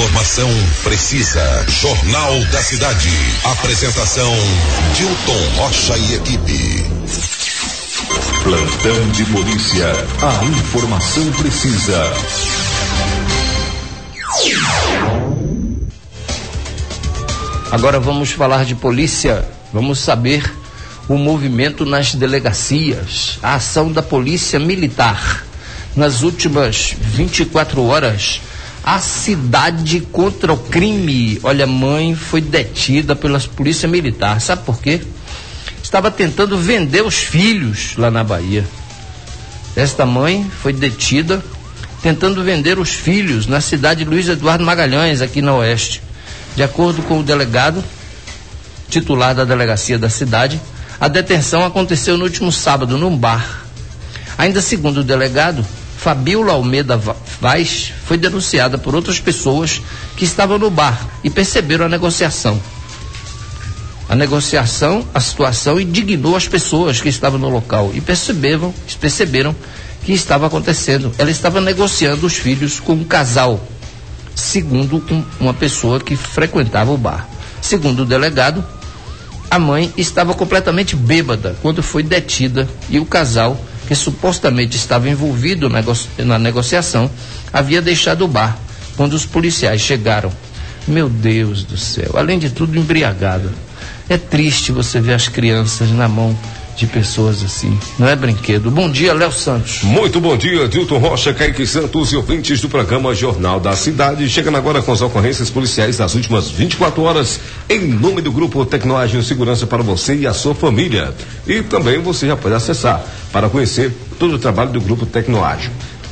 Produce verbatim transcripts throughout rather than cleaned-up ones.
Informação precisa. Jornal da Cidade. Apresentação Dilton Rocha e equipe. Plantão de polícia. A informação precisa. Agora vamos falar de polícia. Vamos saber o movimento nas delegacias. A ação da Polícia Militar. Nas últimas vinte e quatro horas, a cidade contra o crime. Olha, mãe foi detida pela Polícia Militar. Sabe por quê? Estava tentando vender os filhos lá na Bahia. Esta mãe foi detida tentando vender os filhos na cidade de Luiz Eduardo Magalhães, aqui na Oeste. De acordo com o delegado, titular da delegacia da cidade, a detenção aconteceu no último sábado, num bar. Ainda segundo o delegado, Fabiola Almeida Vaz foi denunciada por outras pessoas que estavam no bar e perceberam a negociação. A negociação, a situação indignou as pessoas que estavam no local e perceberam, perceberam que estava acontecendo. Ela estava negociando os filhos com um casal, segundo um, uma pessoa que frequentava o bar. Segundo o delegado, a mãe estava completamente bêbada quando foi detida e o casal, que supostamente estava envolvido na, na negociação, havia deixado o bar quando os policiais chegaram. Meu Deus do céu, além de tudo embriagada. É triste você ver as crianças na mão de pessoas assim, não é brinquedo. Bom dia, Léo Santos. Muito bom dia, Dilton Rocha, Kaique Santos e ouvintes do programa Jornal da Cidade. Chegando agora com as ocorrências policiais das últimas vinte e quatro horas, em nome do Grupo Tecnoagil Segurança para você e a sua família. E também você já pode acessar para conhecer todo o trabalho do Grupo Tecnoagil.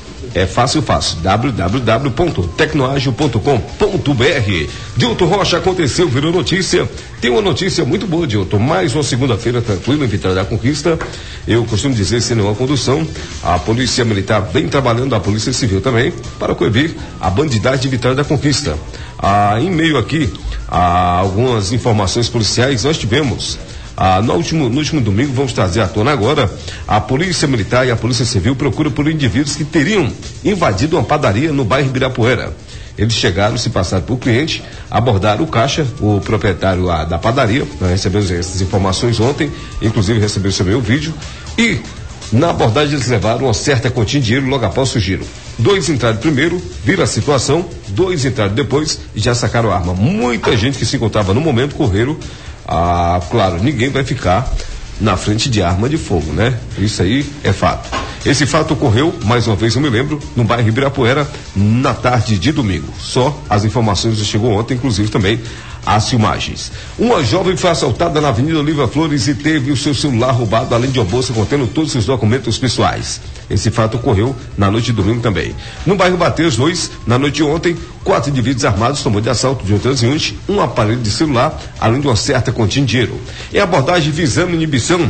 É fácil, fácil. w w w ponto tecnoagil ponto com ponto b r. Dilton Rocha, aconteceu, virou notícia. Tem uma notícia muito boa, Dilton. Mais uma segunda-feira tranquila em Vitória da Conquista. Eu costumo dizer, sem nenhuma condução, a Polícia Militar vem trabalhando, a Polícia Civil também, para coibir a bandidagem de Vitória da Conquista. Ah, em meio aqui a algumas informações policiais, nós tivemos. Ah, no, último, no último domingo, vamos trazer à tona agora, a Polícia Militar e a Polícia Civil procuram por indivíduos que teriam invadido uma padaria no bairro Ibirapuera. Eles chegaram, se passaram por cliente, abordaram o caixa, o proprietário lá da padaria. Nós recebemos essas informações ontem, inclusive recebemos também o vídeo, e na abordagem eles levaram uma certa quantia de dinheiro logo após o giro. Dois entraram primeiro, viram a situação, dois entraram depois e já sacaram a arma. Muita gente que se encontrava no momento correram. Ah, claro, ninguém vai ficar na frente de arma de fogo, né? Isso aí é fato. Esse fato ocorreu, mais uma vez eu me lembro, no bairro Ibirapuera, na tarde de domingo. Só as informações já chegou ontem, inclusive também as filmagens. Uma jovem foi assaltada na Avenida Oliva Flores e teve o seu celular roubado, além de uma bolsa contendo todos os seus documentos pessoais. Esse fato ocorreu na noite de domingo também. No bairro Bateus dois, na noite de ontem, quatro indivíduos armados tomou de assalto de um transeunte um aparelho de celular, além de uma certa quantia de dinheiro. Em abordagem visando inibição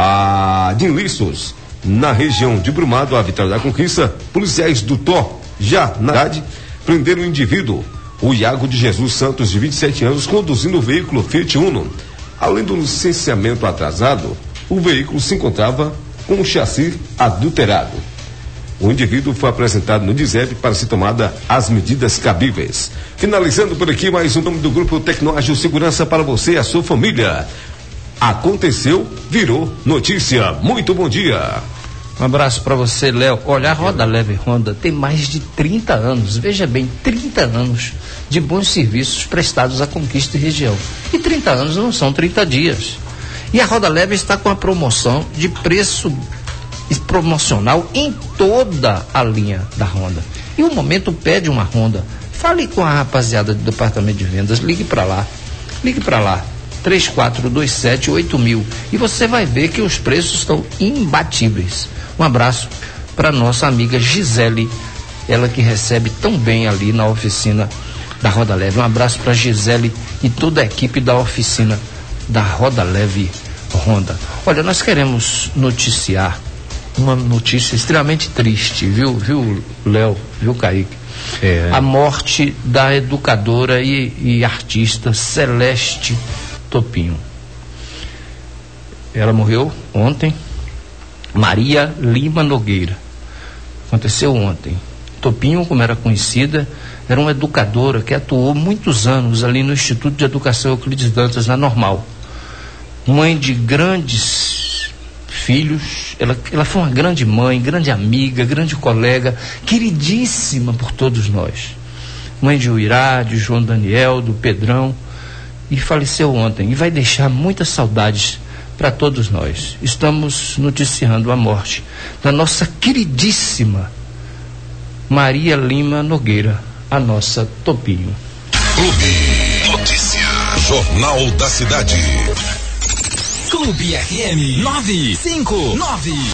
a, de ilícitos na região de Brumado, a Vitória da Conquista, policiais do T O, já na cidade, prenderam o indivíduo, o Iago de Jesus Santos, de vinte e sete anos, conduzindo o veículo Fiat Uno. Além do licenciamento atrasado, o veículo se encontrava com um chassi adulterado. O indivíduo foi apresentado no DISEP para ser tomada as medidas cabíveis. Finalizando por aqui mais um nome do Grupo Tecnoagil Segurança para você e a sua família. Aconteceu, virou notícia. Muito bom dia. Um abraço para você, Léo. Olha, a Roda Leve Honda tem mais de trinta anos, veja bem, trinta anos de bons serviços prestados à Conquista e região. E trinta anos não são trinta dias. E a Roda Leve está com a promoção de preço promocional em toda a linha da Honda. E o momento pede uma Honda. Fale com a rapaziada do departamento de vendas, ligue para lá. Ligue para lá. três quatro dois sete oito mil e você vai ver que os preços estão imbatíveis. Um abraço para nossa amiga Gisele, ela que recebe tão bem ali na oficina da Roda Leve. Um abraço para Gisele e toda a equipe da oficina da Roda Leve Honda. Olha, nós queremos noticiar uma notícia extremamente triste, viu, viu, Léo, viu, Kaique? É. A morte da educadora e, e artista Celeste Topinho. Ela morreu ontem. Maria Lima Nogueira. Aconteceu ontem. Topinho, como era conhecida, Era uma educadora que atuou muitos anos ali no Instituto de Educação Euclides Dantas, na Normal. Mãe de grandes filhos, ela, ela foi uma grande mãe, grande amiga, grande colega, queridíssima por todos nós. Mãe de Uirá, de João Daniel, do Pedrão, e faleceu ontem, e vai deixar muitas saudades para todos nós. Estamos noticiando a morte da nossa queridíssima Maria Lima Nogueira, a nossa Topinho. Clube Notícia, Jornal da Cidade. Clube R M nove cinco nove.